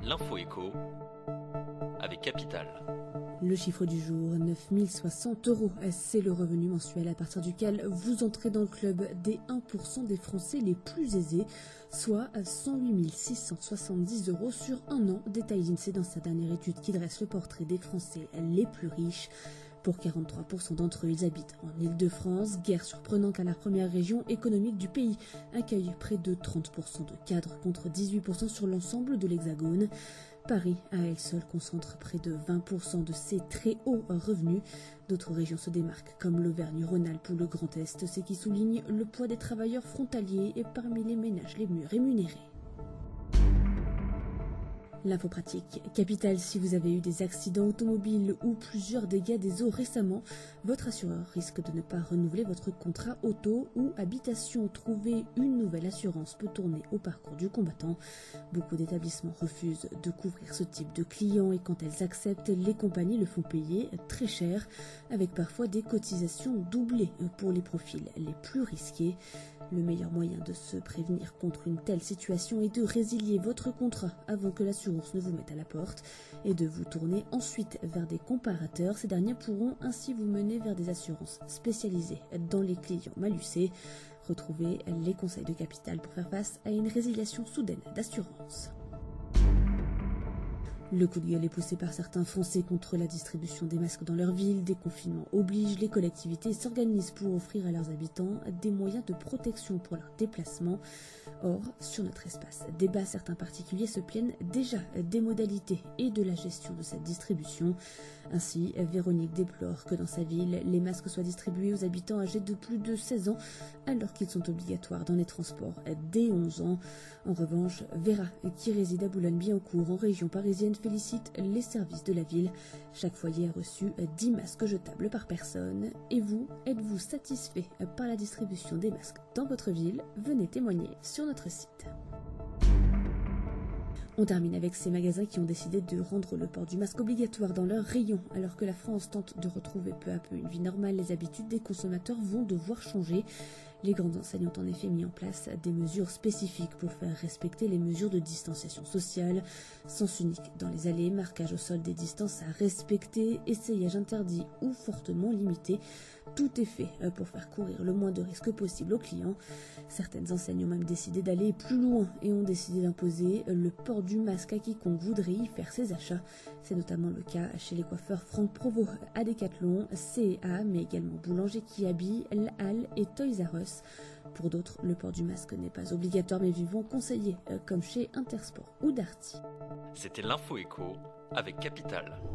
L'info écho avec Capital. Le chiffre du jour, 9 060 €. C'est le revenu mensuel à partir duquel vous entrez dans le club des 1% des Français les plus aisés, soit 108 670 € sur un an, détaille l'INSEE dans sa dernière étude qui dresse le portrait des Français les plus riches. Pour 43% d'entre eux, ils habitent en Île-de-France. Guère surprenant car la première région économique du pays accueille près de 30% de cadres contre 18% sur l'ensemble de l'Hexagone. Paris, à elle seule, concentre près de 20% de ces très hauts revenus. D'autres régions se démarquent, comme l'Auvergne-Rhône-Alpes ou le Grand Est, ce qui souligne le poids des travailleurs frontaliers et parmi les ménages les mieux rémunérés. L'info pratique. Capital, si vous avez eu des accidents automobiles ou plusieurs dégâts des eaux récemment, votre assureur risque de ne pas renouveler votre contrat auto ou habitation. Trouver une nouvelle assurance peut tourner au parcours du combattant. Beaucoup d'établissements refusent de couvrir ce type de clients et quand elles acceptent, les compagnies le font payer très cher, avec parfois des cotisations doublées pour les profils les plus risqués. Le meilleur moyen de se prévenir contre une telle situation est de résilier votre contrat avant que l'assurance ne vous mette à la porte et de vous tourner ensuite vers des comparateurs. Ces derniers pourront ainsi vous mener vers des assurances spécialisées dans les clients mal usés. Retrouvez les conseils de Capital pour faire face à une résiliation soudaine d'assurance. Le coup de gueule est poussé par certains Français contre la distribution des masques dans leur ville. Des confinements obligent, les collectivités s'organisent pour offrir à leurs habitants des moyens de protection pour leurs déplacements. Or, sur notre espace débat, certains particuliers se plaignent déjà des modalités et de la gestion de cette distribution. Ainsi, Véronique déplore que dans sa ville, les masques soient distribués aux habitants âgés de plus de 16 ans alors qu'ils sont obligatoires dans les transports dès 11 ans. En revanche, Vera, qui réside à Boulogne-Billancourt en région parisienne, félicite les services de la ville. Chaque foyer a reçu 10 masques jetables par personne. Et vous, êtes-vous satisfait par la distribution des masques dans votre ville? Venez témoigner sur notre site. On termine avec ces magasins qui ont décidé de rendre le port du masque obligatoire dans leurs rayons. Alors que la France tente de retrouver peu à peu une vie normale, les habitudes des consommateurs vont devoir changer. Les grandes enseignes ont en effet mis en place des mesures spécifiques pour faire respecter les mesures de distanciation sociale. Sens unique dans les allées, marquage au sol des distances à respecter, essayage interdit ou fortement limité. Tout est fait pour faire courir le moins de risques possible aux clients. Certaines enseignes ont même décidé d'aller plus loin et ont décidé d'imposer le port du masque à quiconque voudrait y faire ses achats. C'est notamment le cas chez les coiffeurs Franck Provost à Decathlon, C&A, mais également Boulanger qui habille, Halle et Toys R Us. Pour d'autres, le port du masque n'est pas obligatoire mais vivement conseillé, comme chez Intersport ou Darty. C'était l'info écho avec Capital.